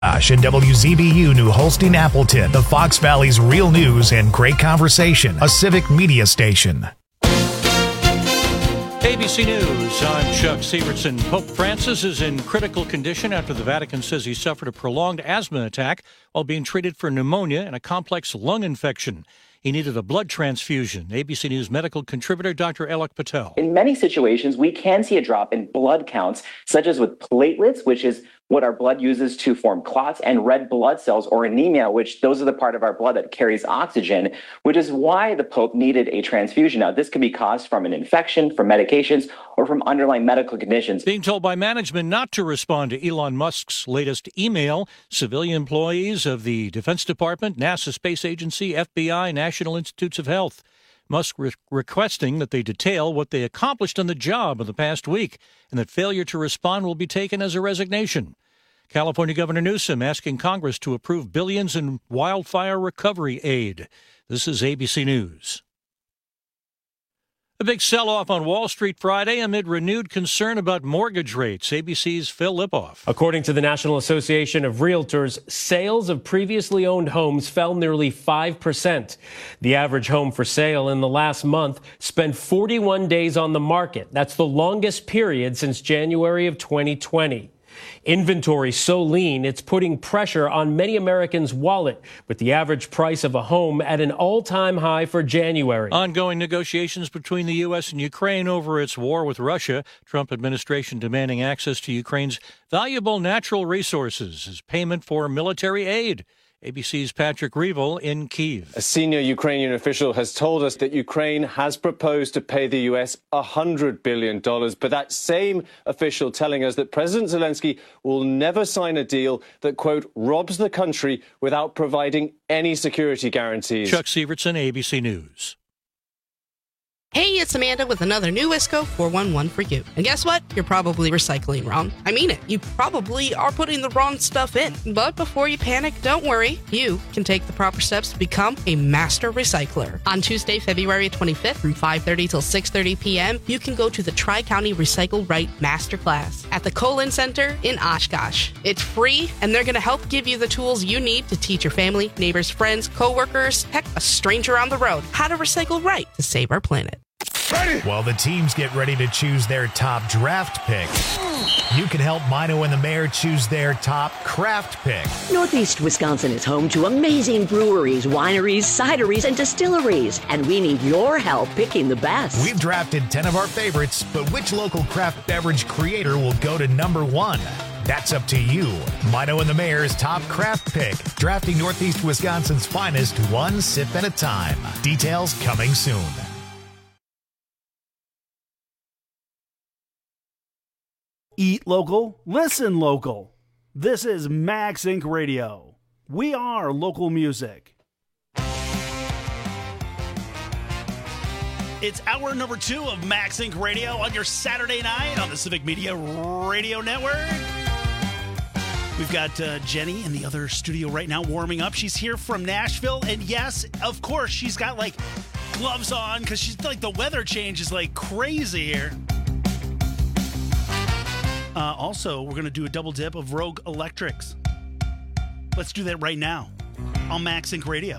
And WZBU New Holstein Appleton, the Fox Valley's real news and great conversation, a civic media station. ABC News, I'm Chuck Severson. Pope Francis is in critical condition after the Vatican says he suffered a prolonged asthma attack while being treated for pneumonia and a complex lung infection. He needed a blood transfusion. ABC News medical contributor Dr. Alok Patel. In many situations, we can see a drop in blood counts, such as with platelets, which is what our blood uses to form clots, and red blood cells, or anemia, which those are the part of our blood that carries oxygen, which is why the Pope needed a transfusion. Now, this could be caused from an infection, from medications, or from underlying medical conditions. Being told by management not to respond to Elon Musk's latest email, civilian employees of the Defense Department, NASA Space Agency, FBI, National Institutes of Health. Musk requesting that they detail what they accomplished on the job in the past week, and that failure to respond will be taken as a resignation. California Governor Newsom asking Congress to approve billions in wildfire recovery aid. This is ABC News. A big sell-off on Wall Street Friday amid renewed concern about mortgage rates. ABC's Phil Lipoff. According to the National Association of Realtors, sales of previously owned homes fell nearly 5%. The average home for sale in the last month spent 41 days on the market. That's the longest period since January of 2020. Inventory so lean, it's putting pressure on many Americans' wallet, with the average price of a home at an all-time high for January. Ongoing negotiations between the U.S. and Ukraine over its war with Russia. Trump administration demanding access to Ukraine's valuable natural resources as payment for military aid. ABC's Patrick Reevell in Kyiv. A senior Ukrainian official has told us that Ukraine has proposed to pay the U.S. $100 billion. But that same official telling us that President Zelensky will never sign a deal that, quote, robs the country without providing any security guarantees. Chuck Severson, ABC News. Hey, it's Amanda with another new Wisco 411 for you. And guess what? You're probably recycling wrong. I mean it. You probably are putting the wrong stuff in. But before you panic, don't worry. You can take the proper steps to become a master recycler. On Tuesday, February 25th from 5:30 till 6:30 p.m., you can go to the Tri-County Recycle Right Masterclass at the Colin Center in Oshkosh. It's free, and they're going to help give you the tools you need to teach your family, neighbors, friends, coworkers, heck, a stranger on the road, how to recycle right to save our planet. While the teams get ready to choose their top draft pick, you can help Mino and the Mayor choose their top craft pick. Northeast Wisconsin is home to amazing breweries, wineries, cideries, and distilleries, and we need your help picking the best. We've drafted 10 of our favorites, but which local craft beverage creator will go to number one? That's up to you. Mino and the Mayor's top craft pick, drafting Northeast Wisconsin's finest one sip at a time. Details coming soon. Eat local, listen local. This is Max Inc. Radio. We are local music. It's hour number 2 of Max Inc. Radio on your Saturday night on the Civic Media Radio Network. We've got Jenny in the other studio right now warming up. She's here from Nashville. And yes, of course, she's got like gloves on because she's like the weather change is like crazy here. Also, we're going to do a double dip of Rogue Electrics. Let's do that right now on Max Inc. Radio.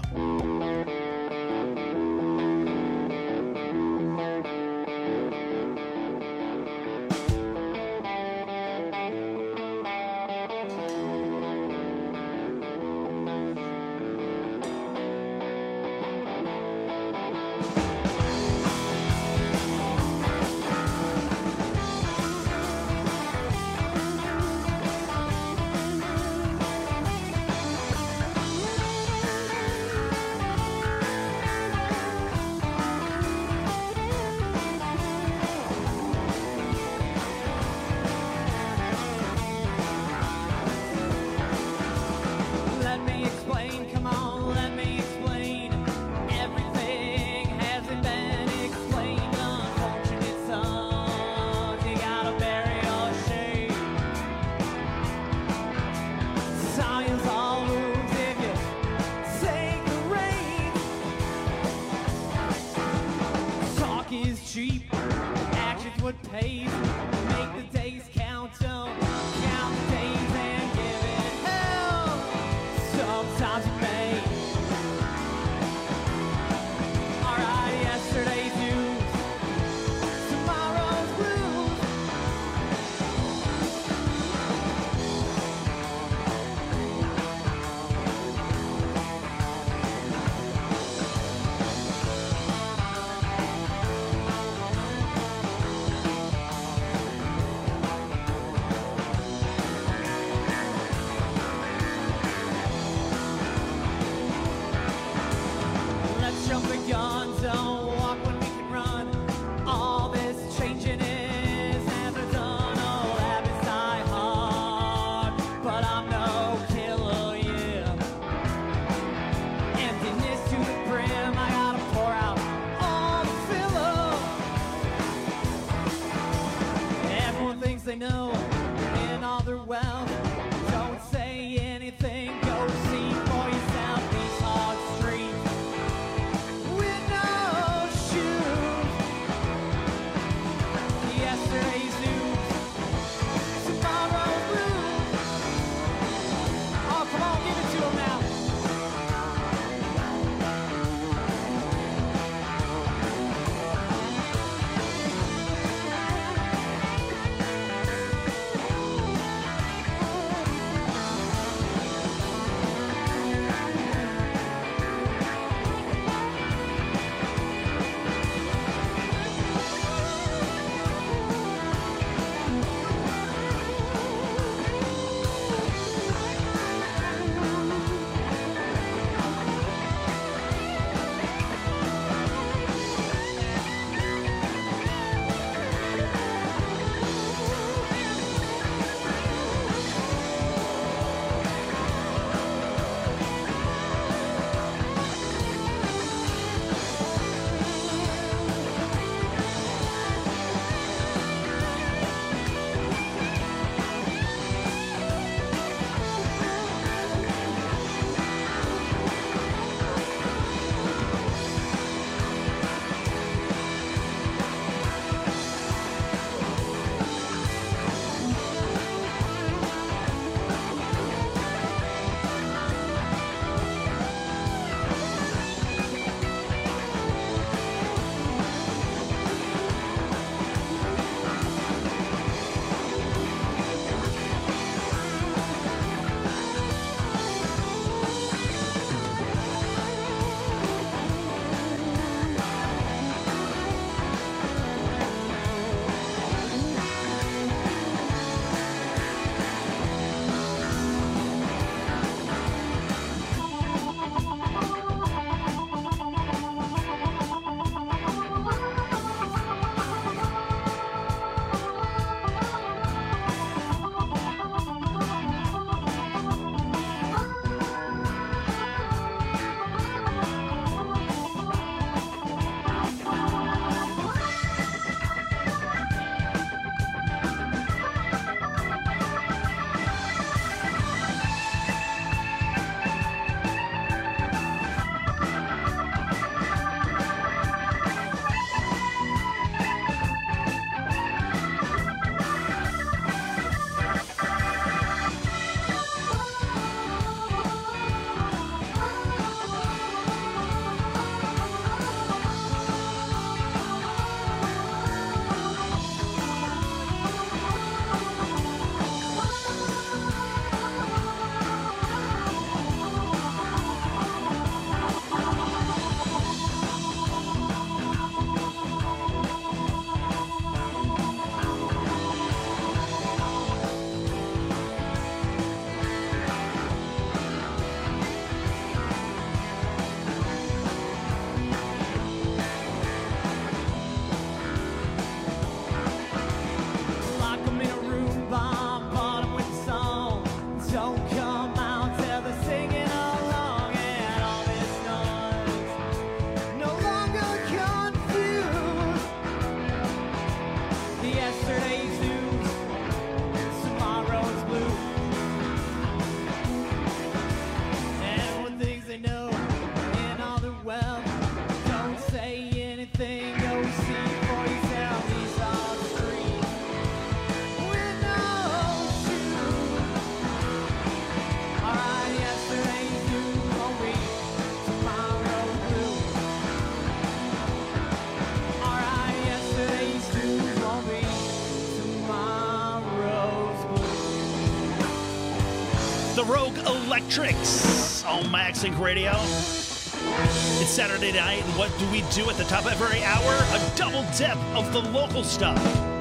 The Rogue Electrics on Max Inc. Radio. It's Saturday night, and what do we do at the top of every hour? A double dip of the local stuff.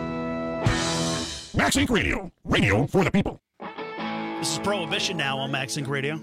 Max Inc. Radio. Radio for the people. This is Prohibition now on Max Inc. Radio.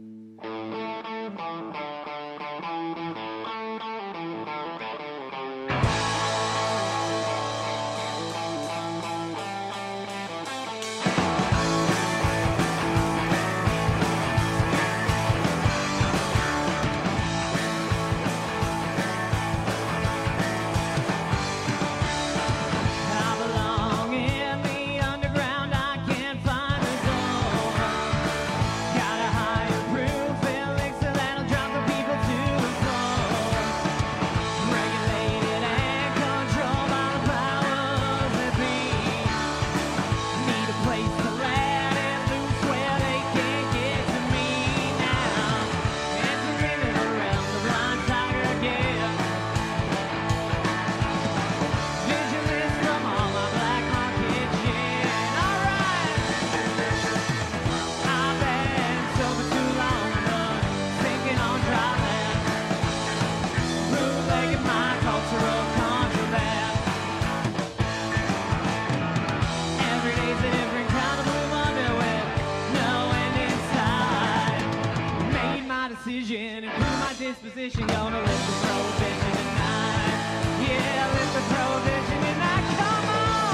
Disposition, gonna lift the prohibition tonight. Yeah, lift the prohibition tonight. Come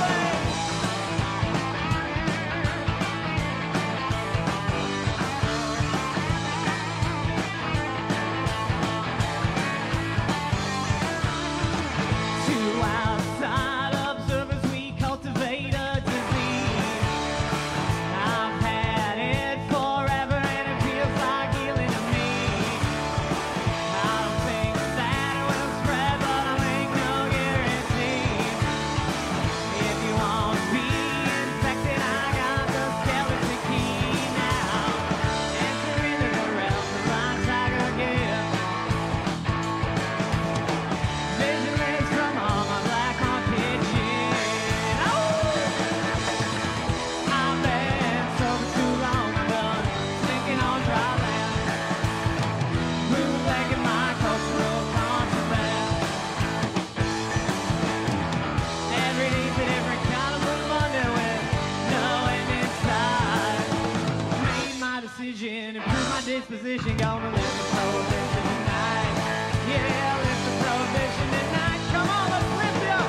on. To outside observers, we cultivate a disease. I've had it forever, and it feels like healing to me. Disposition, gonna lift the prohibition tonight. Yeah, lift the prohibition tonight. Come on, let's lift it up.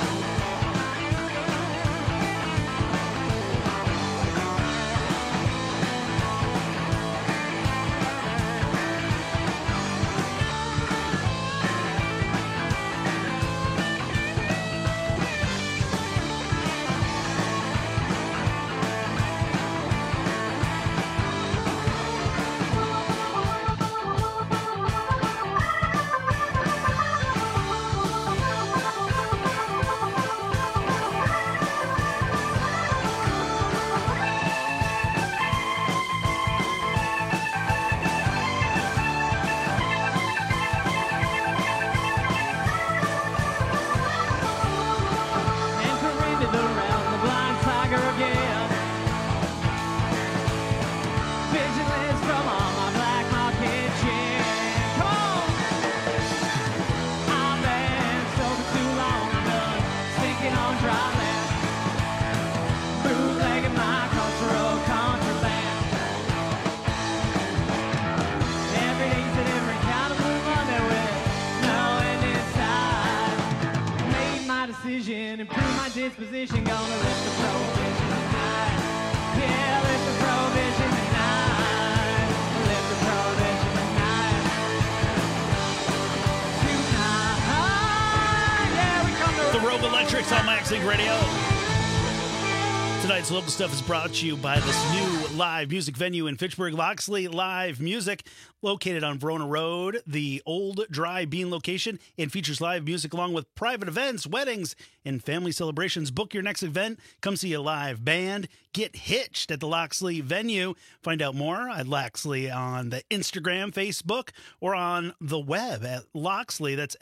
Disposition, gonna lift the prohibition tonight. Yeah, lift the prohibition tonight. Lift the prohibition tonight. Tonight. Yeah, we come to The Rogue Electrics on Max Inc. Radio. Tonight's local stuff is brought to you by this new live music venue in Fitchburg, Loxley Live Music, located on Verona Road, the old Dry Bean location. It features live music along with private events, weddings, and family celebrations. Book your next event. Come see a live band. Get hitched at the Loxley venue. Find out more at Loxley on the Instagram, Facebook, or on the web at Loxley. That's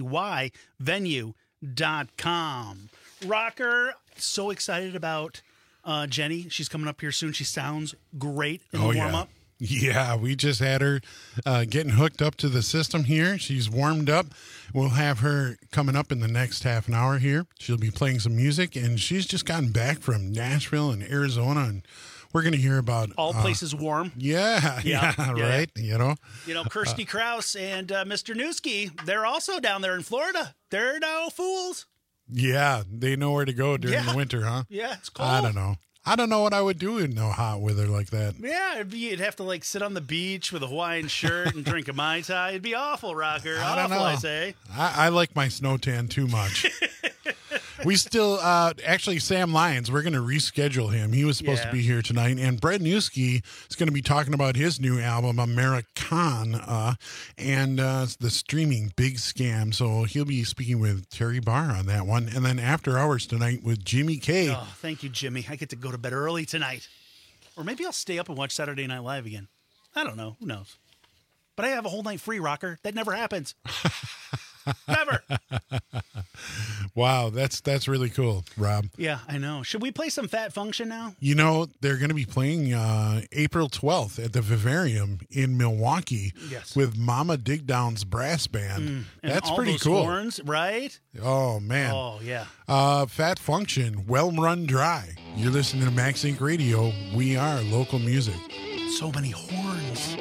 LOXLEY venue.com. Rocker, so excited about Jenny. She's coming up here soon. She sounds great in the warm-up. Yeah, we just had her getting hooked up to the system here. She's warmed up. We'll have her coming up in the next half an hour here. She'll be playing some music, and she's just gotten back from Nashville and Arizona, and we're going to hear about all places warm. Yeah, right. You know, Kirsty Krause and Mr. Newski, they're also down there in Florida. They're no fools. Yeah, they know where to go during the winter, huh? Yeah, it's cold. I don't know. I don't know what I would do in no hot weather like that. Yeah, you'd have to like sit on the beach with a Hawaiian shirt and drink a Mai Tai. It'd be awful, Rocker. I don't know. I say. I like my snow tan too much. We still, actually, Sam Lyons, we're going to reschedule him. He was supposed to be here tonight. And Brett Newski is going to be talking about his new album, Americana, and the streaming Big Scam. So he'll be speaking with Terry Barr on that one. And then after hours tonight with Jimmy K. Oh, thank you, Jimmy. I get to go to bed early tonight. Or maybe I'll stay up and watch Saturday Night Live again. I don't know. Who knows? But I have a whole night free, Rocker. That never happens. Never. Wow, that's really cool, Rob. Yeah, I know. Should we play some Fat Function now? You know, they're going to be playing April 12th at the Vivarium in Milwaukee with Mama Digdown's brass band. That's all pretty those cool. Horns, right? Oh, man. Oh, yeah. Fat Function, Well Run Dry. You're listening to Max Inc. Radio. We are local music. So many horns.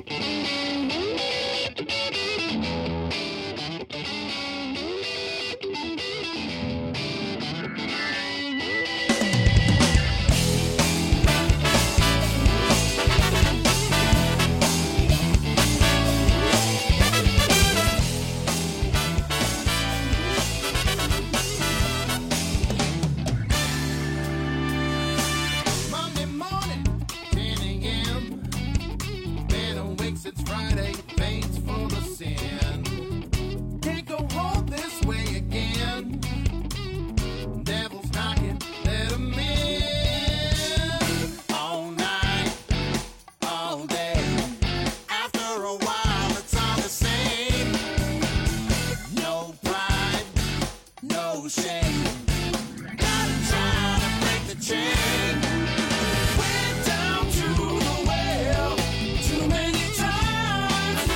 Monday morning, 10 a.m. Bed awakes, it's Friday, paints for the sin. Can't go home this way again. Devil's knocking, let him in. All night, all day. After a while, it's all the same. No pride, no shame. Gotta try to break the chain. Went down to the well too many times.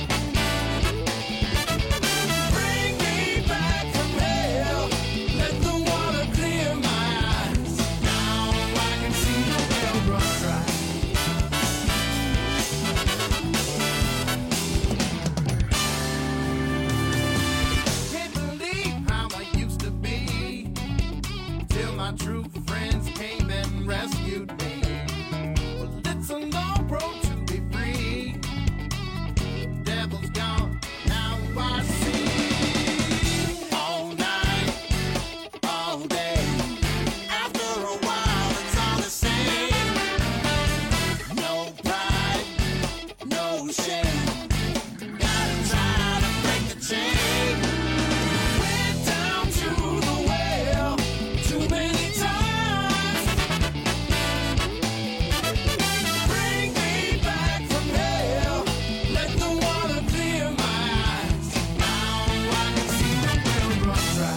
Bring me back from hell. Let the water clear my eyes. Now I can see the well run dry. Can't believe how I used to be till my true friends came and rescued me. Well, it's a long road to be free. Devil's gone, now I see. All night, all day. After a while, it's all the same. No pride, no shame. Gotta try to break the chain. Went down to the well too many times. Bring me back from hell. Let the water clear my eyes. Now I can see the well run dry.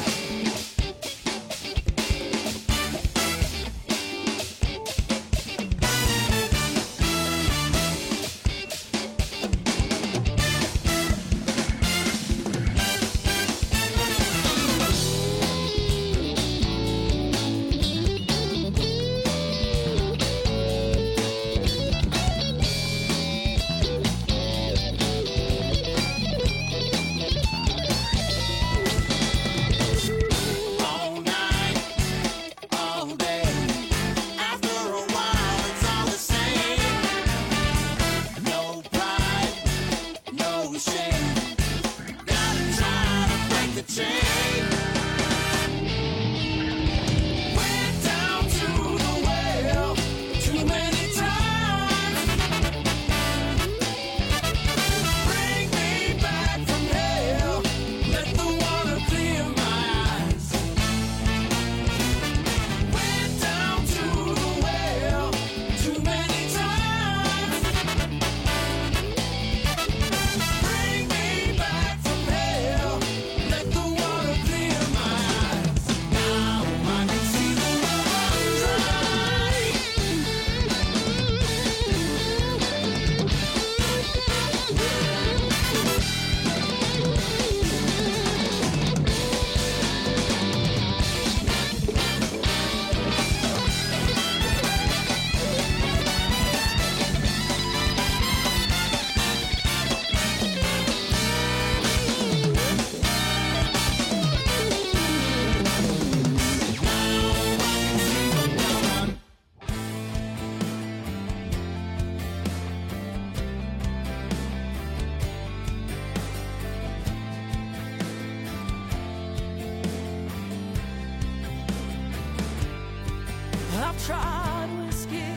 tried whiskey,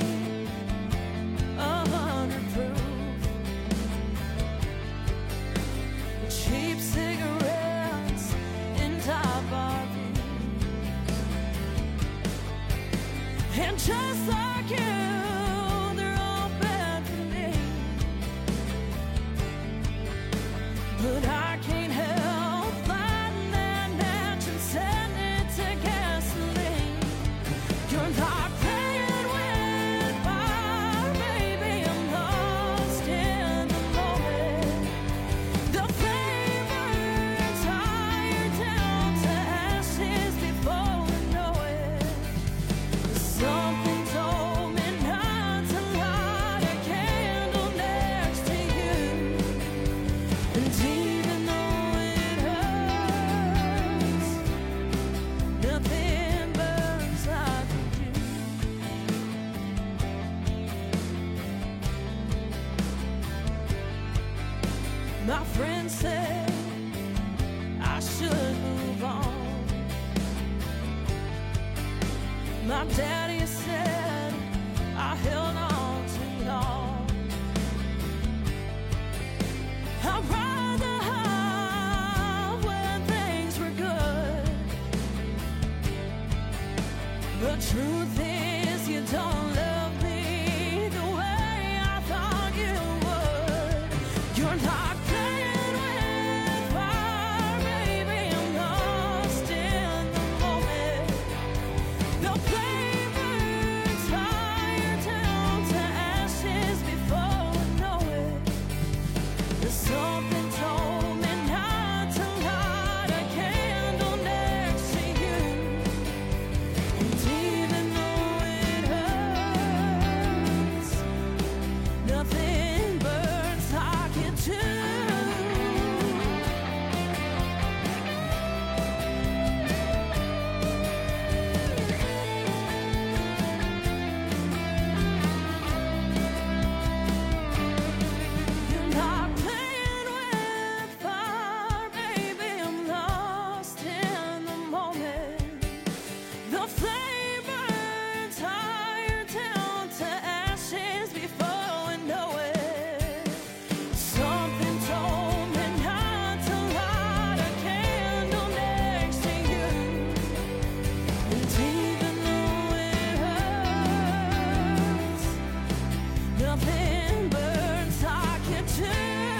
100 proof. Cheap cigarettes in Top RV. And just like you, they're all bad for me. But I can't help lighting that match and setting it to gasoline. You're not playing with fire, baby. I'm lost in the moment. The flames higher down to ashes before we know it. Something told me not to light a candle next to you. And even though it hurts, nothing burns like you do. My friend said I should move on. My daddy said I held on too long. I'd rather have when things were good. The truth is you don't love me the way I thought you would. You're not playing with fire, baby. I'm lost in the moment. The flame burns higher down to ashes before we know it. Something told me not to light a candle next to you. And even though it hurts, nothing burns like it too. You're not playing with fire, baby. I'm lost in the moment. The flame burns higher down to ashes before we know it. Something told me not to light a candle next to you. And even though it hurts, nothing burns like it too.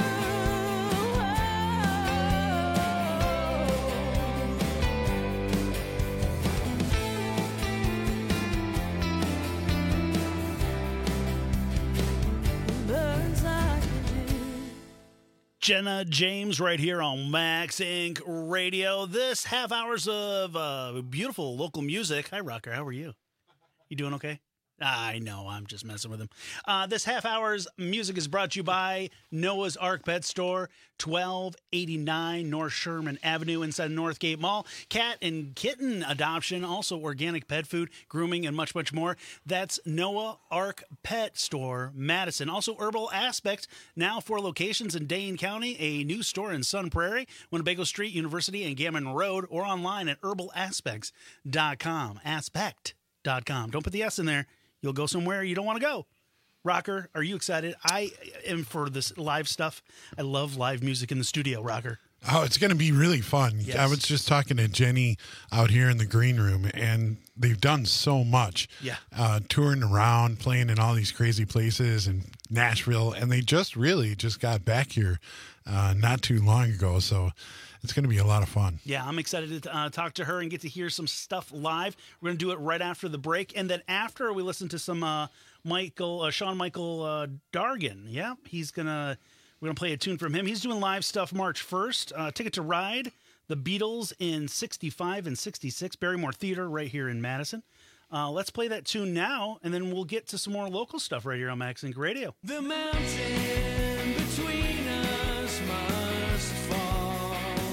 Burns like it do. Jenna James right here on Max Inc. Radio. This half hours of beautiful local music. Hi, Rocker. How are you? You doing okay? I know. I'm just messing with him. This half hour's music is brought to you by Noah's Ark Pet Store, 1289 North Sherman Avenue inside Northgate Mall. Cat and kitten adoption, also organic pet food, grooming, and much, much more. That's Noah Ark Pet Store, Madison. Also Herbal Aspect, now 4 locations in Dane County, a new store in Sun Prairie, Winnebago Street, University, and Gammon Road, or online at herbalaspects.com. Aspect.com. Don't put the S in there. You'll go somewhere you don't want to go. Rocker, are you excited? I am for this live stuff. I love live music in the studio, Rocker. Oh, it's going to be really fun. Yes. I was just talking to Jenny out here in the green room, and they've done so much. Yeah. Touring around, playing in all these crazy places in Nashville, and they just got back here not too long ago. So it's going to be a lot of fun. Yeah, I'm excited to talk to her and get to hear some stuff live. We're going to do it right after the break. And then after we listen to some Sean Michael Dargan. Yeah, we're going to play a tune from him. He's doing live stuff March 1st. Ticket to Ride, the Beatles in 65 and 66, Barrymore Theater right here in Madison. Let's play that tune now, and then we'll get to some more local stuff right here on Max Inc. Radio. The mountain between us must fall.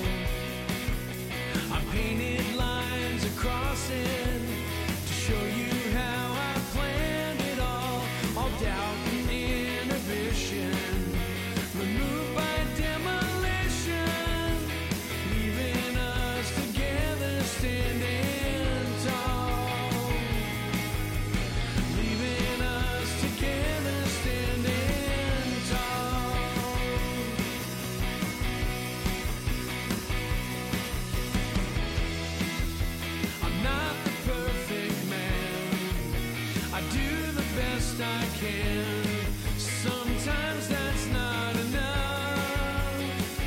I painted lines across it to show you how I planned it all doubt and inhibition, removed by demolition, leaving us together standing tall. best I can. Sometimes that's not enough.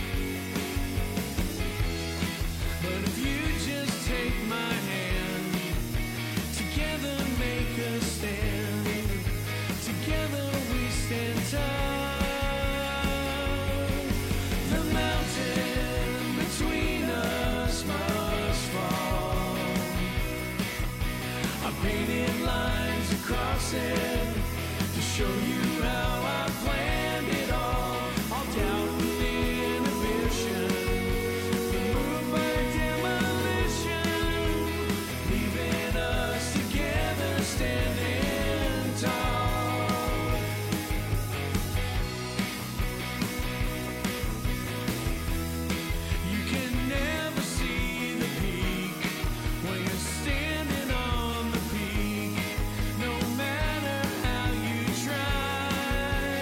But if you just take my hand, together make a stand. Together we stand tall. The mountain between us must fall. I painted lines across it to show you how I planned it all. All doubt and inhibition, removed by demolition, leaving us together standing tall. You can never see the peak when you're standing on the peak, no matter how you try.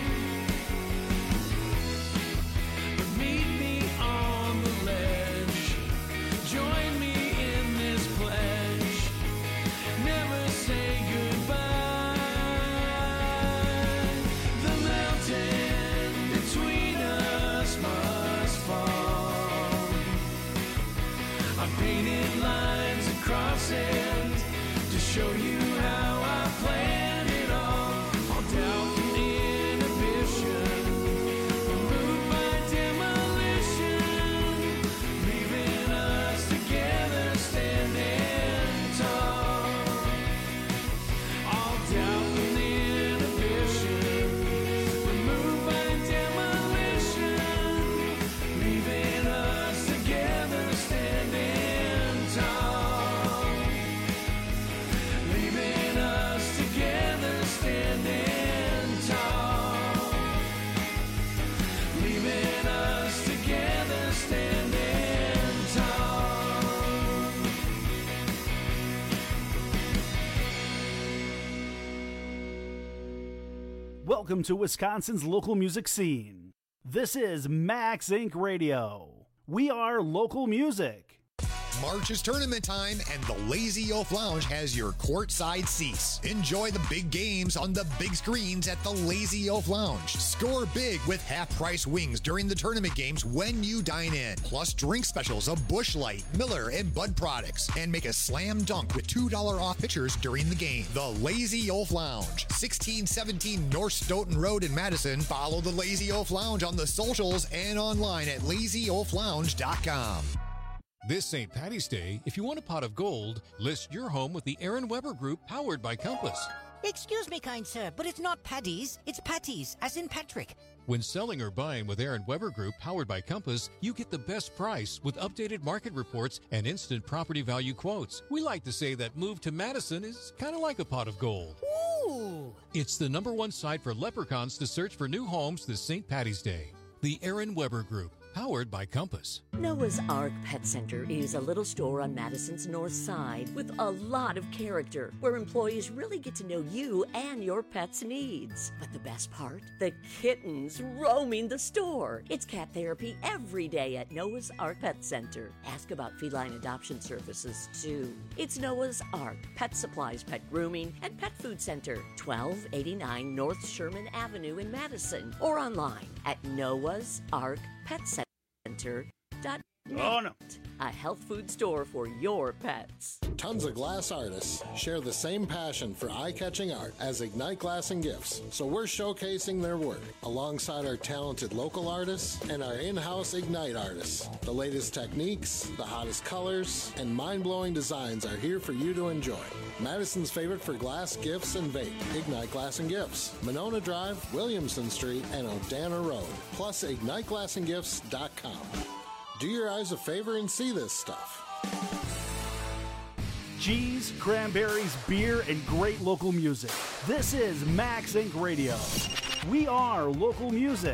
But meet me on the ledge, join me in this pledge, never say goodbye. The mountain between us must fall. I painted lines across it to show you how I planned it all. All doubt and inhibition, removed by demolition, leaving us together standing tall. All doubt and inhibition, removed by demolition, leaving us together standing tall. Leaving us together standing tall. Leaving us together standing tall. Welcome to Wisconsin's local music scene. This is Max Inc. Radio. We are local music. March is tournament time, and the Lazy Oaf Lounge has your courtside seats. Enjoy the big games on the big screens at the Lazy Oaf Lounge. Score big with half-price wings during the tournament games when you dine in. Plus drink specials of Busch Light, Miller, and Bud products. And make a slam dunk with $2 off pitchers during the game. The Lazy Oaf Lounge, 1617 North Stoughton Road in Madison. Follow the Lazy Oaf Lounge on the socials and online at lazyoaflounge.com. This St. Patty's Day, if you want a pot of gold, list your home with the Aaron Weber Group, powered by Compass. Excuse me, kind sir, but it's not Paddy's, it's Patty's, as in Patrick. When selling or buying with Aaron Weber Group, powered by Compass, you get the best price with updated market reports and instant property value quotes. We like to say that move to Madison is kind of like a pot of gold. Ooh! It's the #1 site for leprechauns to search for new homes this St. Patty's Day. The Aaron Weber Group, powered by Compass. Noah's Ark Pet Center is a little store on Madison's north side with a lot of character, where employees really get to know you and your pet's needs. But the best part? The kittens roaming the store. It's cat therapy every day at Noah's Ark Pet Center. Ask about feline adoption services, too. It's Noah's Ark Pet Supplies, Pet Grooming, and Pet Food Center, 1289 North Sherman Avenue in Madison, or online at noahsarkpetcenter.net. Oh, no. A health food store for your pets. Tons of glass artists share the same passion for eye-catching art as Ignite Glass and Gifts, so we're showcasing their work alongside our talented local artists and our in-house Ignite artists. The latest techniques, the hottest colors, and mind-blowing designs are here for you to enjoy. Madison's favorite for glass, gifts, and vape, Ignite Glass and Gifts, Monona Drive, Williamson Street, and Odana Road, plus IgniteGlassandGifts.com. Do your eyes a favor and see this stuff. Cheese, cranberries, beer, and great local music. This is Max Inc. Radio. We are local music.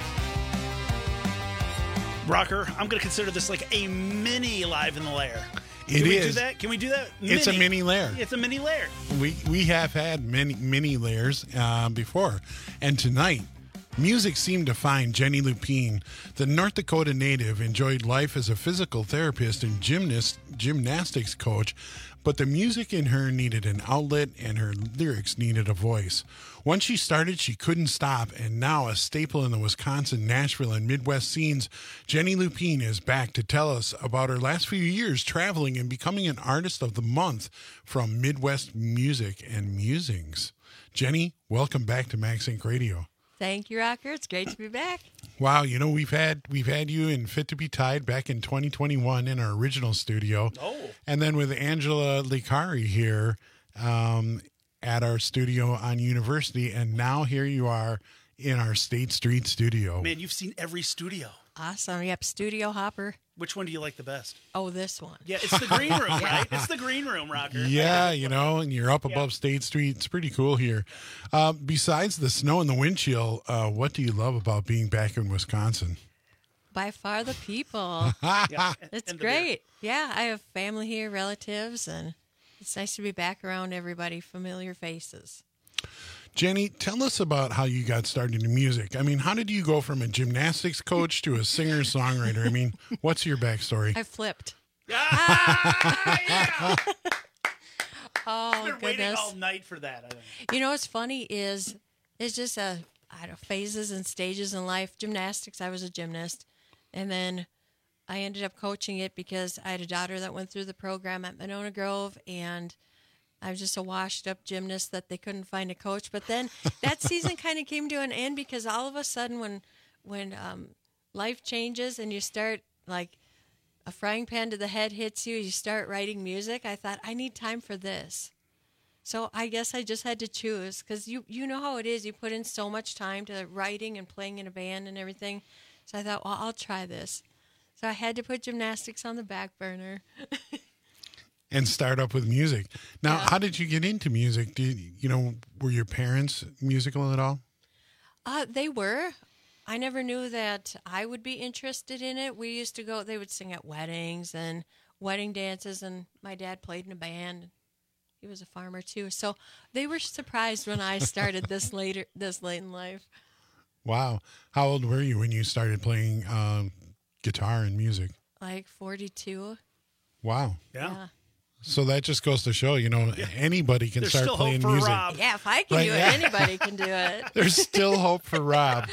Rocker, I'm going to consider this like a mini Live in the Lair. Can we do that? Can we do that? It's a mini lair. It's a mini lair. We have had mini lairs before, and tonight, music seemed to find Jenny Lupine. The North Dakota native enjoyed life as a physical therapist and gymnastics coach But the music in her needed an outlet and her lyrics needed a voice. Once she started, she couldn't stop, and now a staple in the Wisconsin, Nashville, and Midwest scenes, Jenny Lupine is back to tell us about her last few years traveling and becoming an Artist of the Month from Midwest Music and Musings. Jenny, welcome back to Max Inc. Radio. Thank you, Rocker. It's great to be back. Wow, you know, we've had you in Fit to Be Tied back in 2021 in our original studio. Oh. And then with Angela Licari here at our studio on University, and now here you are in our State Street studio. Man, you've seen every studio. Awesome. Yep, studio hopper. Which one do you like the best? Oh, this one. Yeah, it's the green room, right? It's the green room, Rocker. Yeah, you know, and you're up above State Street. It's pretty cool here. Besides the snow and the wind chill, what do you love about being back in Wisconsin? By far the people. It's great. Yeah, I have family here, relatives, and it's nice to be back around everybody, familiar faces. Jenny, tell us about how you got started in music. I mean, how did you go from a gymnastics coach to a singer-songwriter? I mean, what's your backstory? I flipped. Oh, Oh, been waiting goodness. all night for that. I think. You know what's funny is it's just I don't know, phases and stages in life. Gymnastics, I was a gymnast. And then I ended up coaching it because I had a daughter that went through the program at Monona Grove, and I was just a washed-up gymnast that they couldn't find a coach. But then that season kind of came to an end because all of a sudden when life changes and you start, like, a frying pan to the head hits you, you start writing music, I thought, I need time for this. So I guess I just had to choose because you know how it is. You put in so much time to writing and playing in a band and everything. So I thought, well, I'll try this. So I had to put gymnastics on the back burner. And start up with music. Now, how did you get into music? Were your parents musical at all? They were. I never knew that I would be interested in it. We used to go, they would sing at weddings and wedding dances, and my dad played in a band. He was a farmer too. So they were surprised when I started this late in life. Wow. How old were you when you started playing guitar and music? Like 42. Wow. Yeah. So that just goes to show, anybody can start playing music. Rob. Yeah, if I can do it, anybody can do it. There's still hope for Rob.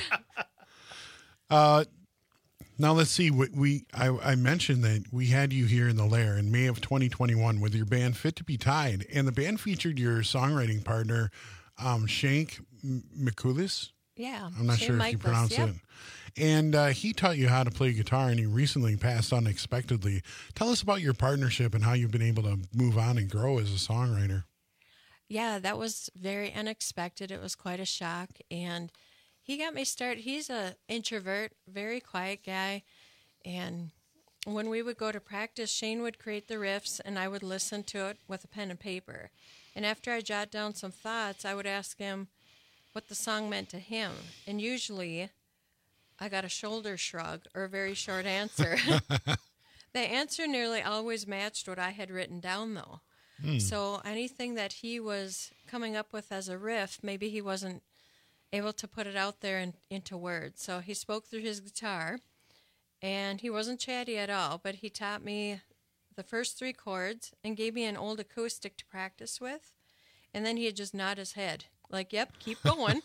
Now let's see. I mentioned that we had you here in the Lair in May of 2021 with your band Fit to Be Tied, and the band featured your songwriting partner, Shank Mikulis. Yeah, I'm not Shane sure if Michaels, you pronounce it. And he taught you how to play guitar, and he recently passed unexpectedly. Tell us about your partnership and how you've been able to move on and grow as a songwriter. Yeah, that was very unexpected. It was quite a shock, and he got me started. He's an introvert, very quiet guy, and when we would go to practice, Shane would create the riffs, and I would listen to it with a pen and paper. And after I jot down some thoughts, I would ask him what the song meant to him, and usually I got a shoulder shrug or a very short answer. The answer nearly always matched what I had written down, though. So anything that he was coming up with as a riff, maybe he wasn't able to put it out there into words. So he spoke through his guitar, and he wasn't chatty at all, but he taught me the first 3 chords and gave me an old acoustic to practice with, and then he'd just nod his head, like, yep, keep going.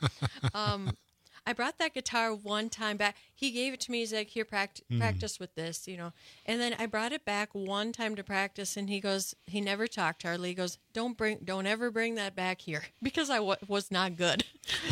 I brought that guitar one time back. He gave it to me. He's like, here, practice with this, And then I brought it back one time to practice, and he goes, he never talked hardly. He goes, don't ever bring that back here, because I was not good.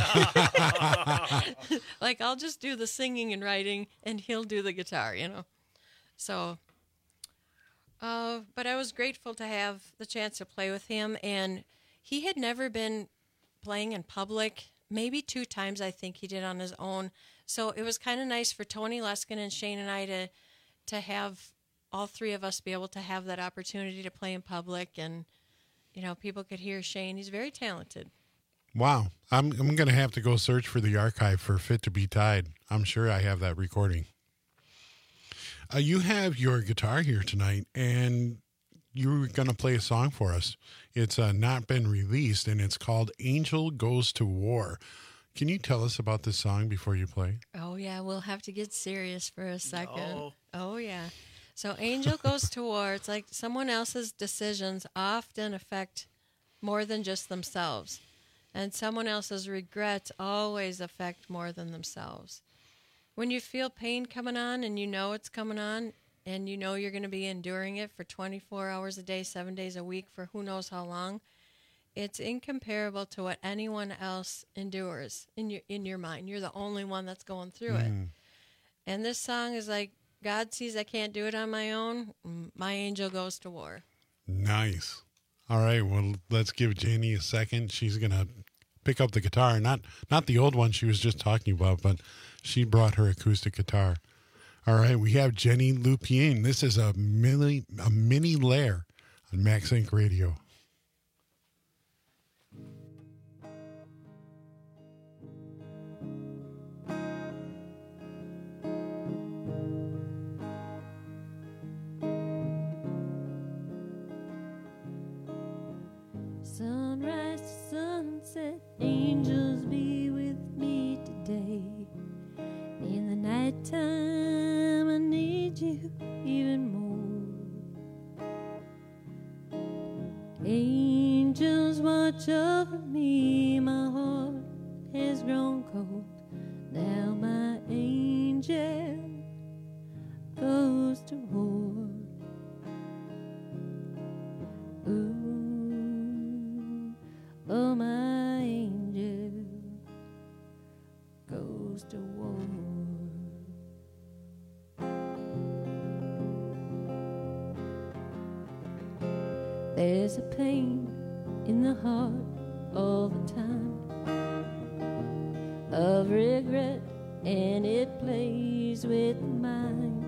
Like, I'll just do the singing and writing, and he'll do the guitar, So, but I was grateful to have the chance to play with him, and he had never been playing in public. Maybe 2 times I think he did on his own. So it was kind of nice for Tony Luskin and Shane and I to have all 3 of us be able to have that opportunity to play in public, and people could hear Shane. He's very talented. Wow. I'm going to have to go search for the archive for Fit to Be Tied. I'm sure I have that recording. You have your guitar here tonight, and you're going to play a song for us. It's not been released, and it's called Angel Goes to War. Can you tell us about this song before you play? Oh, yeah. We'll have to get serious for a second. No. Oh, yeah. So Angel Goes to War, it's like someone else's decisions often affect more than just themselves. And someone else's regrets always affect more than themselves. When you feel pain coming on and you know it's coming on and you know you're going to be enduring it for 24 hours a day, 7 days a week for who knows how long, it's incomparable to what anyone else endures in your mind. You're the only one that's going through it. And this song is like, God sees I can't do it on my own. My angel goes to war. Nice. All right. Well, let's give Jenny a second. She's going to pick up the guitar. Not the old one she was just talking about, but she brought her acoustic guitar. All right. We have Jenny Lupien. This is a mini lair on Max Inc. Radio. Sunrise to sunset, angels be with me today. In the nighttime, I need you even more. Angels watch over me, my heart has grown cold. Now my angel goes to war. Ooh. Oh, my angel goes to war. There's a pain in the heart all the time of regret, and it plays with the mind.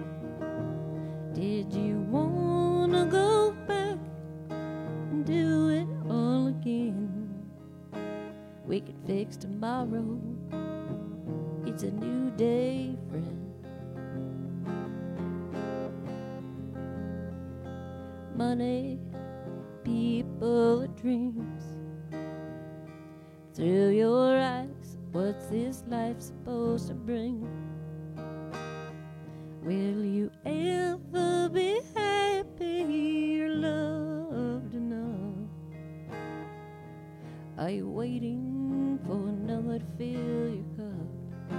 Did you want to go back and do it all again? We could fix tomorrow. It's a new day, friend. Money, people, dreams. Through your eyes, what's this life supposed to bring? Will you ever be happy or loved enough? Are you waiting for another to fill your cup?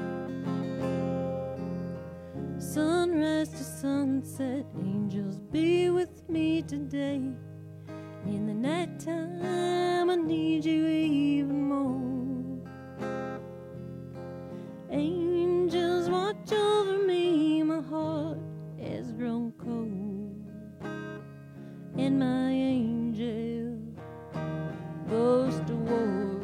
Sunrise to sunset, angels be with me today. In the nighttime, I need you even more. Angels watch over me, my heart has grown cold, and my angel goes to war.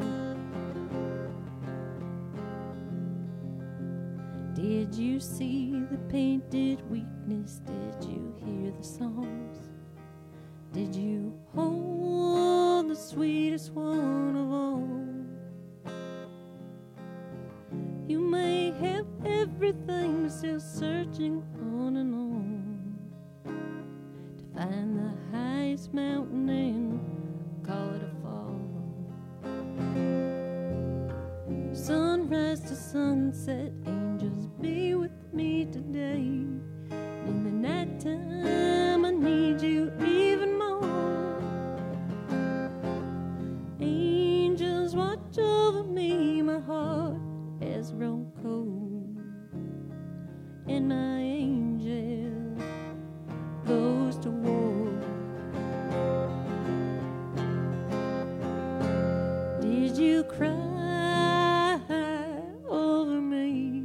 Did you see the painted weakness? Did you hear the songs? Did you hold the sweetest one of all? You may have everything, but still searching on and on to find the highest mountain and call it a fall. Sunrise to sunset, angels be with me today. In the nighttime, I need you even more. Angels watch over me, my heart has grown cold, and my angel goes to war. Did you cry over me?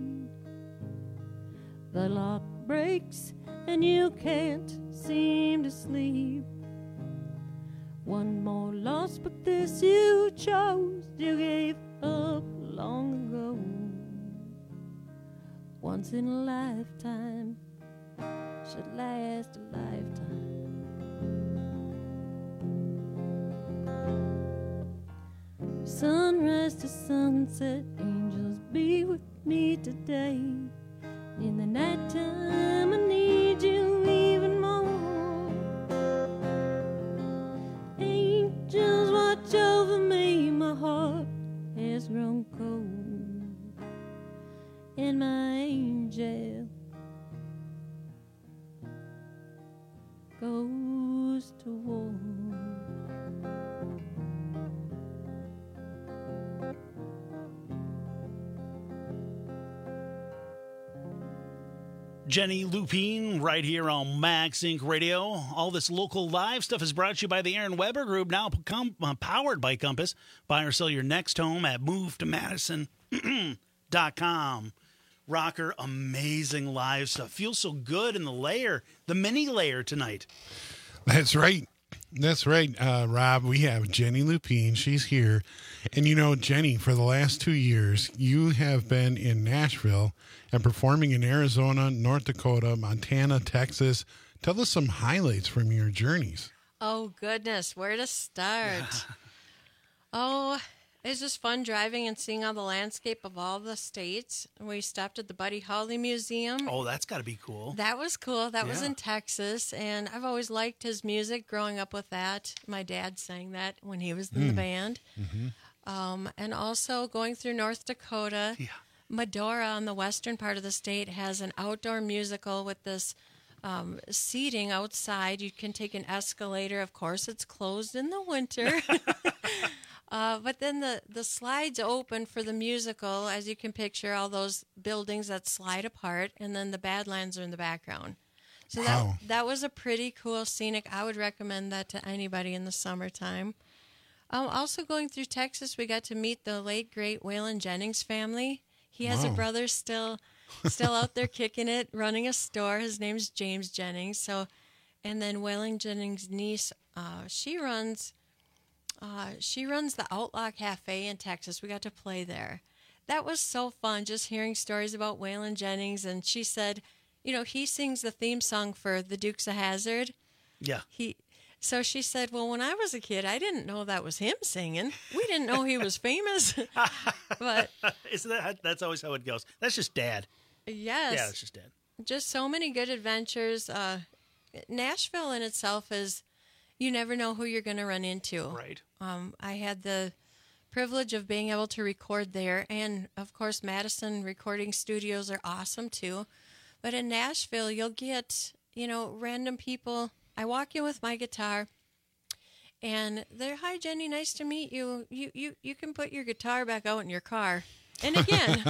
The lock breaks and you can't seem to sleep. One more loss, but this you chose. You gave up long ago. Once in a lifetime should last a lifetime. Sunrise to sunset, angels be with me today. In the nighttime, I need you even more. Angels watch over me, my heart has grown cold, and my angel goes to war. Jenny Lupine right here on Max Inc. Radio. All this local live stuff is brought to you by the Aaron Weber Group, now powered by Compass. Buy or sell your next home at movetomadison.com. Rocker, amazing live stuff. Feels so good in the mini layer tonight. That's right. That's right, Rob. We have Jenny Lupine. She's here. And you know, Jenny, for the last 2 years, you have been in Nashville and performing in Arizona, North Dakota, Montana, Texas. Tell us some highlights from your journeys. Oh, goodness. Where to start? Oh, it's just fun driving and seeing all the landscape of all the states. We stopped at the Buddy Holly Museum. Oh, that's got to be cool. That was cool. That was in Texas, and I've always liked his music growing up with that. My dad sang that when he was in the band. Mm-hmm. And also going through North Dakota. Yeah. Medora on the western part of the state has an outdoor musical with this seating outside. You can take an escalator. Of course, it's closed in the winter. But then the slides open for the musical, as you can picture, all those buildings that slide apart, and then the Badlands are in the background. So that was a pretty cool scenic. I would recommend that to anybody in the summertime. Also going through Texas, we got to meet the late, great Waylon Jennings family. He has a brother still out there kicking it, running a store. His name's James Jennings. So, and then Waylon Jennings' niece, she runs the Outlaw Cafe in Texas. We got to play there. That was so fun, just hearing stories about Waylon Jennings. And she said, you know, he sings the theme song for the Dukes of Hazzard. Yeah. So she said, well, when I was a kid, I didn't know that was him singing. We didn't know he was famous. But that's always how it goes. That's just Dad. Yes. Yeah, that's just Dad. Just so many good adventures. Nashville in itself is, you never know who you're going to run into. Right. I had the privilege of being able to record there. And, of course, Madison recording studios are awesome, too. But in Nashville, you'll get, you know, random people. I walk in with my guitar, and they're, hi, Jenny, nice to meet you. You can put your guitar back out in your car. And again,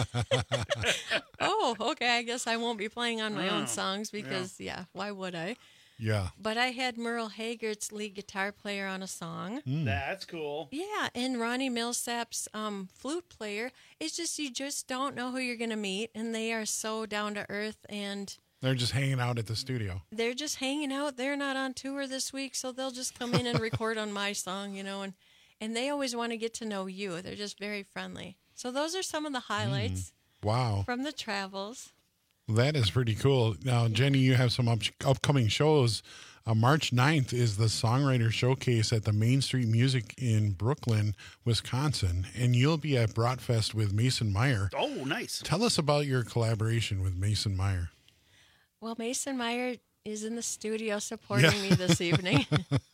oh, okay, I guess I won't be playing on my own songs because, why would I? Yeah. But I had Merle Haggard's lead guitar player on a song. That's cool. Yeah, and Ronnie Millsap's flute player. It's just, you just don't know who you're going to meet, and they are so down to earth, and they're just hanging out at the studio. they're just hanging out. They're not on tour this week, so they'll just come in and record on my song, you know, and they always want to get to know you. They're just very friendly. So those are some of the highlights Wow. from the travels. That is pretty cool. Now, Jenny, you have some upcoming shows. March 9th is the Songwriter Showcase at the Main Street Music in Brooklyn, Wisconsin, and you'll be at Bratfest with Mason Meyer. Oh, nice. Tell us about your collaboration with Mason Meyer. Well, Mason Meyer is in the studio supporting me this evening.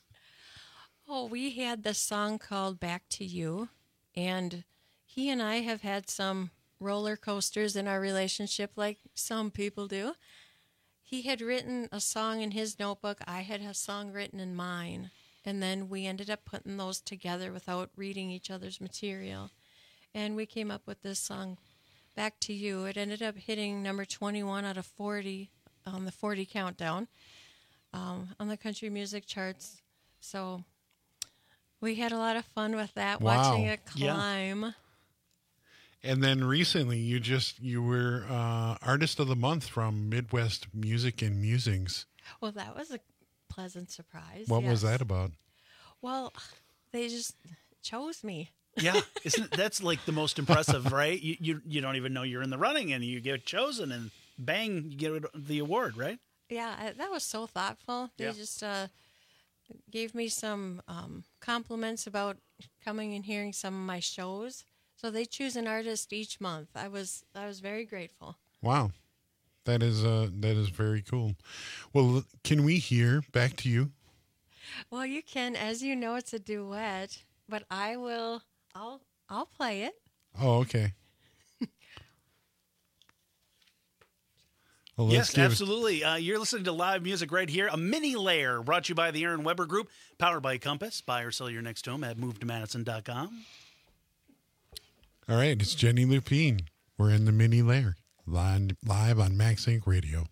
Oh, we had this song called Back to You, and he and I have had some roller coasters in our relationship like some people do. He had written a song in his notebook. I had a song written in mine. And then we ended up putting those together without reading each other's material. And we came up with this song, Back to You. It ended up hitting number 21 out of 40 on the 40 countdown on the country music charts. So we had a lot of fun with that, watching it climb. Yeah. And then recently, you were Artist of the Month from Midwest Music and Musings. Well, that was a pleasant surprise. What was that about? Well, they just chose me. Yeah, that's like the most impressive, right? You don't even know you're in the running, and you get chosen, and bang, you get the award, right? Yeah, that was so thoughtful. They just gave me some compliments about coming and hearing some of my shows. So they choose an artist each month. I was very grateful. Wow, that is very cool. Well, can we hear Back to You? Well, you can. As you know, it's a duet, but I'll play it. Oh, okay. Well, Yes, absolutely. You're listening to live music right here. A mini layer brought to you by the Aaron Weber Group, powered by Compass. Buy or sell your next home at movetomadison.com. All right, it's Jenny Lupine. We're in the mini layer, live on Max Inc. Radio.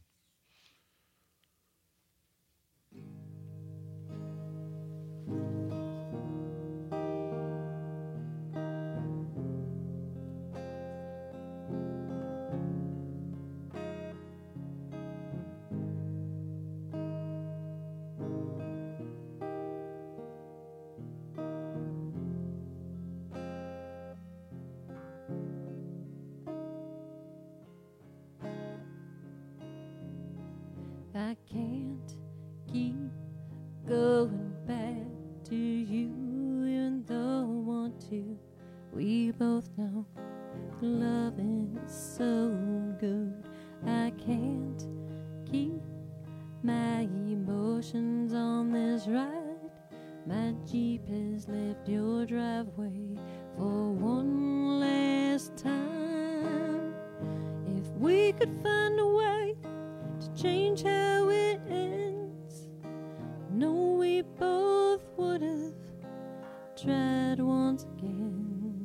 I can't keep going back to you, even though I want to. We both know loving is so good. I can't keep my emotions on this ride. My Jeep has left your driveway for one last time. If we could find a way to change how it ends, no, we both would have tried once again.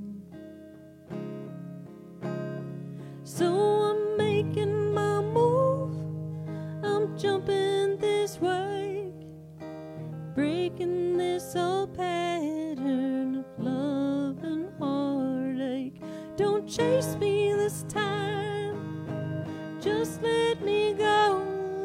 So I'm making my move, I'm jumping this way, breaking this old pattern of love and heartache. Don't chase me this time, just let me go.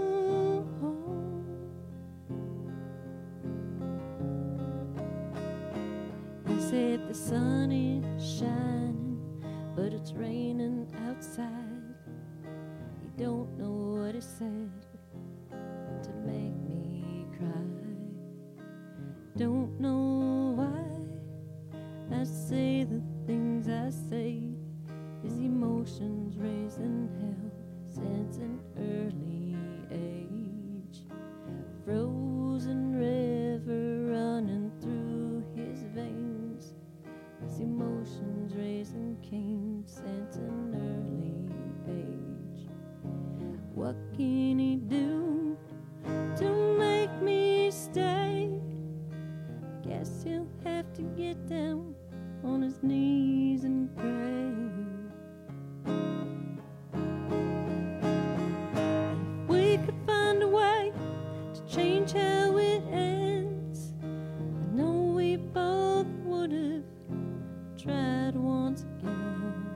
He said the sun is shining, but it's raining outside. You don't know what he said to make me cry. Don't know why I say the things I say. His emotions raising hell since an early age. Frozen river running through his veins. His emotions raising came since an early age. What can he do to make me stay? Guess he'll have to get down on his knees and pray. If we could find a way to change how it ends, I know we both would have tried once again.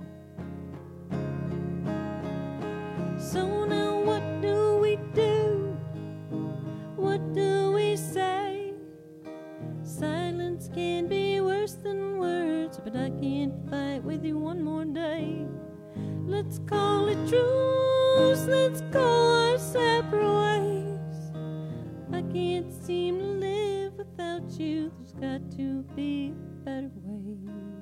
So now what do we do? What do we say? Silence can be worse than words, but I can't fight with you one more day. Let's call it truce, let's go our separate ways. I can't seem to live without you, there's got to be a better way.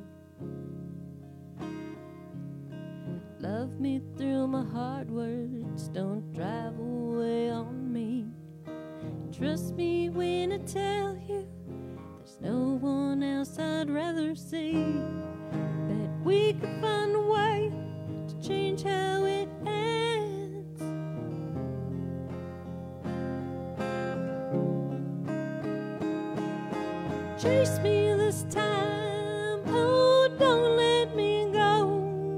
Love me through my hard words, don't drive away on me. Trust me when I tell you there's no one else I'd rather see. Bet we could find a way to change how it ends. Chase me this time, oh, don't let me go.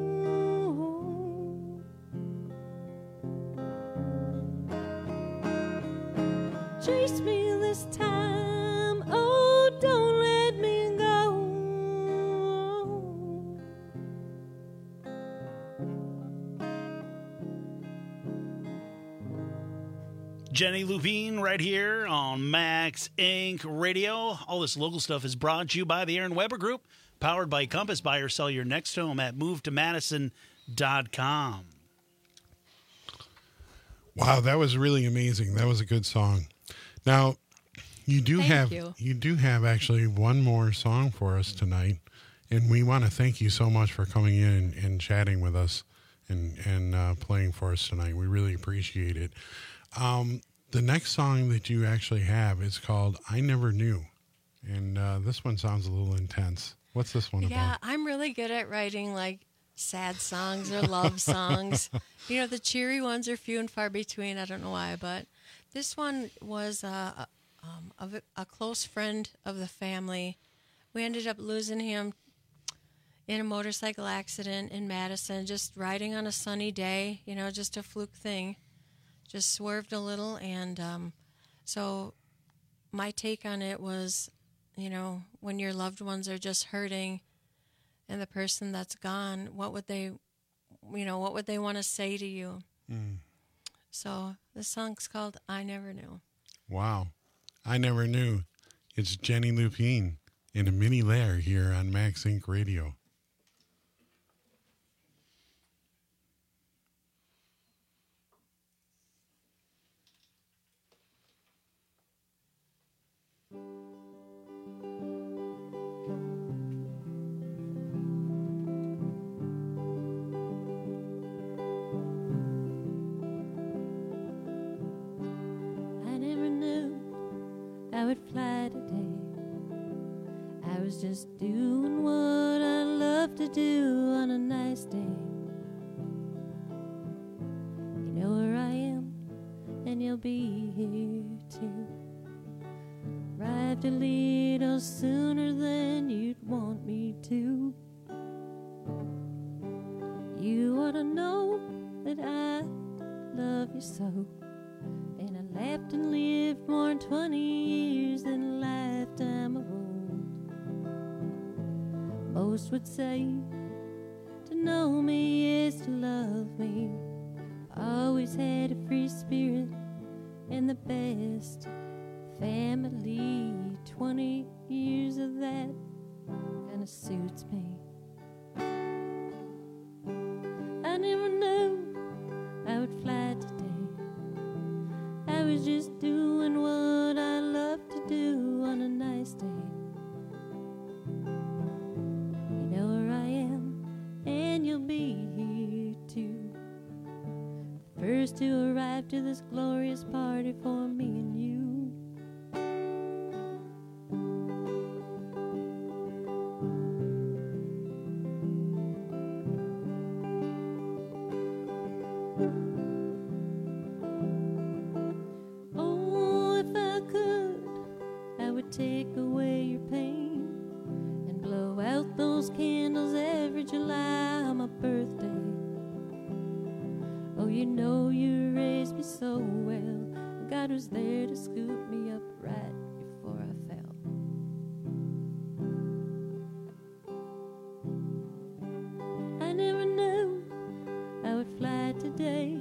Chase me this time, oh, don't let me go. Jenny Lupine right here on Max Inc. Radio. All this local stuff is brought to you by the Aaron Weber Group, powered by Compass. Buy or sell your next home at movetomadison.com. Wow, that was really amazing. That was a good song. Now, you do have actually one more song for us tonight, and we want to thank you so much for coming in and chatting with us and playing for us tonight. We really appreciate it. The next song that you actually have is called I Never Knew, and this one sounds a little intense. What's this one about? Yeah, I'm really good at writing like sad songs or love songs. You know, the cheery ones are few and far between. I don't know why, but this one was a close friend of the family. We ended up losing him in a motorcycle accident in Madison, just riding on a sunny day, you know, just a fluke thing. Just swerved a little, and so my take on it was, you know, when your loved ones are just hurting and the person that's gone, what would they want to say to you? So the song's called I Never Knew. Wow. I Never Knew. It's Jenny Lupine in a mini lair here on Max Inc. Radio. I would fly today. I was just doing what I love to do on a nice day. You know where I am, and you'll be here too. Arrived a little sooner than you'd want me to. You ought to know that I love you so. And I laughed and lived more than 20 years than a lifetime of old. Most would say to know me is to love me. Always had a free spirit and the best family. 20 years of that kinda suits me. I never knew I would fly today. I was just doing what I love to do on a nice day. You know where I am, and you'll be here too. First to arrive to this glorious party for me and you. Take away your pain and blow out those candles every July on my birthday. Oh, you know you raised me so well. God was there to scoop me up right before I fell. I never knew I would fly today.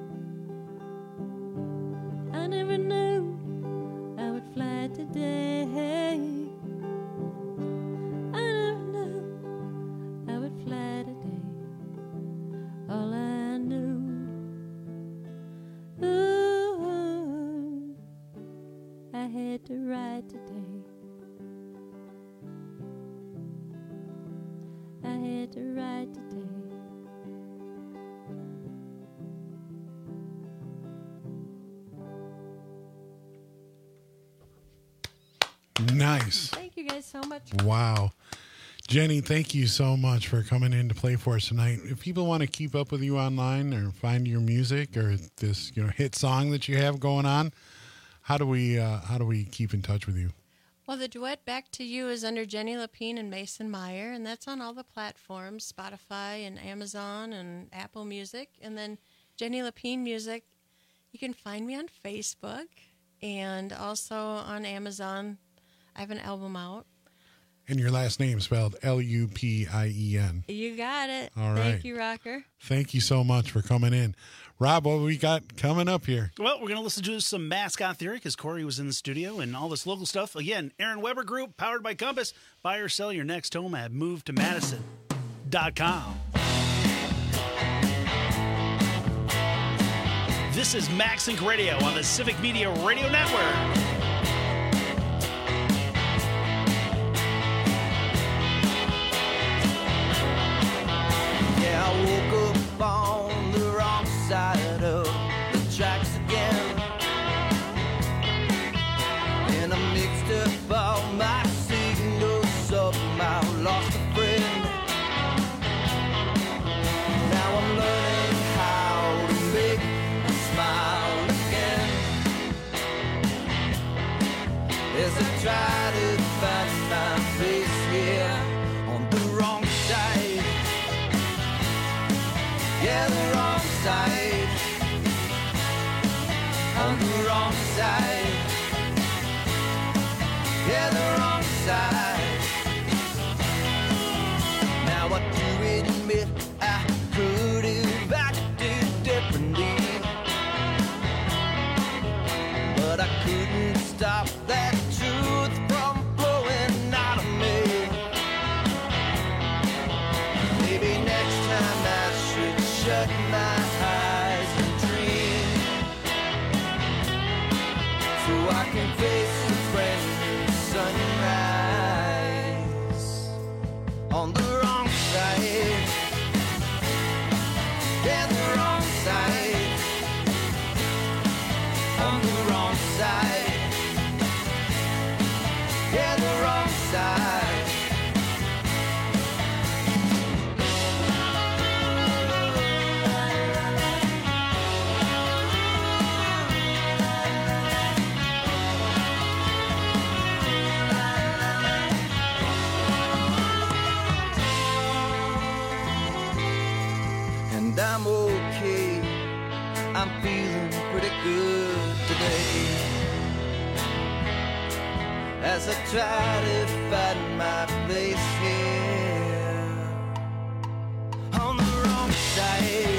I never knew I would fly today. I never knew I would fly today. All I knew, ooh, I had to ride today. I had to ride today. Nice. Thank you guys so much. Wow. Jenny, thank you so much for coming in to play for us tonight. If people want to keep up with you online or find your music or this, hit song that you have going on, how do we keep in touch with you? Well, the duet Back to You is under Jenny Lapine and Mason Meyer, and that's on all the platforms, Spotify and Amazon and Apple Music. And then Jenny Lapine Music, you can find me on Facebook and also on Amazon. I have an album out. And your last name spelled Lupien. You got it. All right. Thank you, Rocker. Thank you so much for coming in. Rob, what we got coming up here? Well, we're going to listen to some Mascot Theory because Corey was in the studio and all this local stuff. Again, Aaron Weber Group, powered by Compass. Buy or sell your next home at movetomadison.com. This is Max Inc. Radio on the Civic Media Radio Network. I woke up on the wrong side of the tracks again, and I mixed up all my signals, somehow lost a friend. Yeah, the wrong side. On the wrong side. Yeah, the wrong side. Now I do admit I could have acted differently, but I couldn't stop that truth from flowing out of me. Maybe next time I should shut my eyes and dream, so I can face the brand new sunrise. On the wrong side. Yeah, the wrong side. On the wrong side. Yeah, the wrong side. And I'm okay. I'm feeling pretty good today, as I try to find my place here. On the wrong side.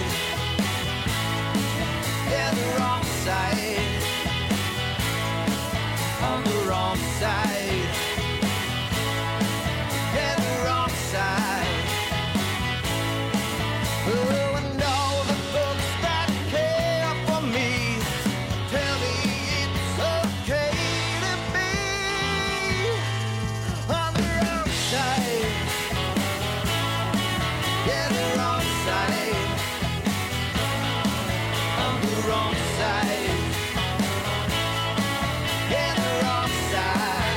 Yeah, the wrong side. On the wrong side. Yeah, the wrong side. Oh, and all the folks that care for me tell me it's okay to be on the wrong side. Yeah, the wrong side. On the wrong side. Yeah, the wrong side.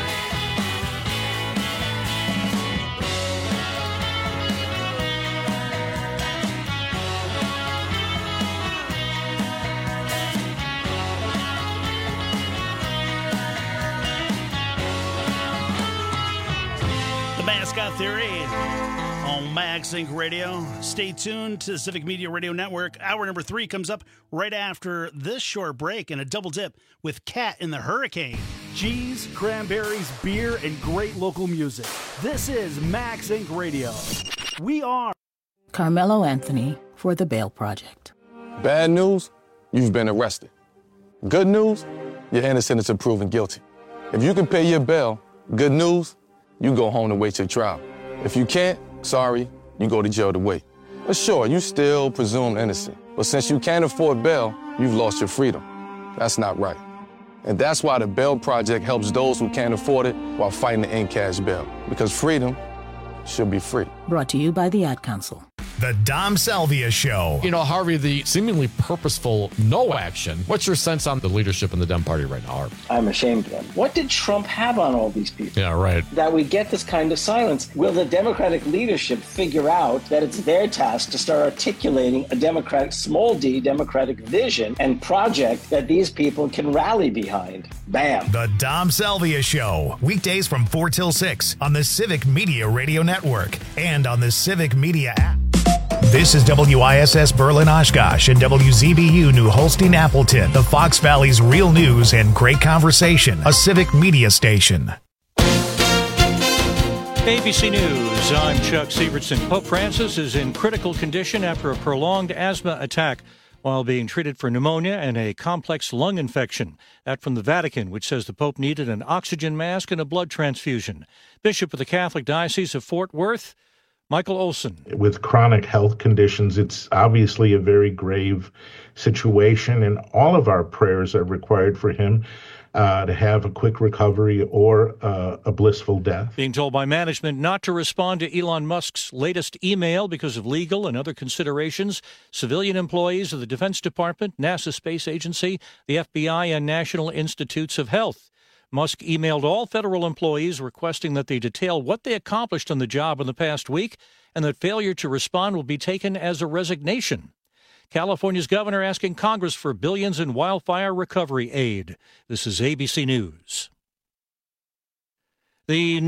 The Mascot Theory on Max Inc. Radio. Stay tuned to the Civic Media Radio Network. Hour number 3 comes up right after this short break and a double dip with Cat in the Hurricane. Cheese, cranberries, beer, and great local music. This is Max Inc. Radio. We are Carmelo Anthony for the Bail Project. Bad news, you've been arrested. Good news, you're innocent until proven guilty. If you can pay your bail, good news, you go home to wait your trial. If you can't, sorry, you go to jail to wait. But sure, you still presumed innocent. But since you can't afford bail, you've lost your freedom. That's not right. And that's why the Bail Project helps those who can't afford it while fighting to end cash bail. Because freedom should be free. Brought to you by the Ad Council. The Dom Salvia Show. You know, Harvey, the seemingly purposeful no action. What's your sense on the leadership in the Dem Party right now, Harvey? I'm ashamed of them. What did Trump have on all these people? Yeah, right. That we get this kind of silence. Will the Democratic leadership figure out that it's their task to start articulating a Democratic, small d, Democratic vision and project that these people can rally behind? Bam. The Dom Salvia Show. Weekdays from 4 till 6 on the Civic Media Radio Network and on the Civic Media app. This is WISS Berlin Oshkosh and WZBU New Holstein Appleton, the Fox Valley's real news and great conversation, a civic media station. ABC News, I'm Chuck Sievertson. Pope Francis is in critical condition after a prolonged asthma attack while being treated for pneumonia and a complex lung infection. That from the Vatican, which says the Pope needed an oxygen mask and a blood transfusion. Bishop of the Catholic Diocese of Fort Worth, Michael Olson. With chronic health conditions, it's obviously a very grave situation, and all of our prayers are required for him to have a quick recovery or a blissful death. Being told by management not to respond to Elon Musk's latest email because of legal and other considerations. Civilian employees of the Defense Department, NASA Space Agency, the FBI, and National Institutes of Health. Musk emailed all federal employees requesting that they detail what they accomplished on the job in the past week and that failure to respond will be taken as a resignation. California's governor asking Congress for billions in wildfire recovery aid. This is ABC News. The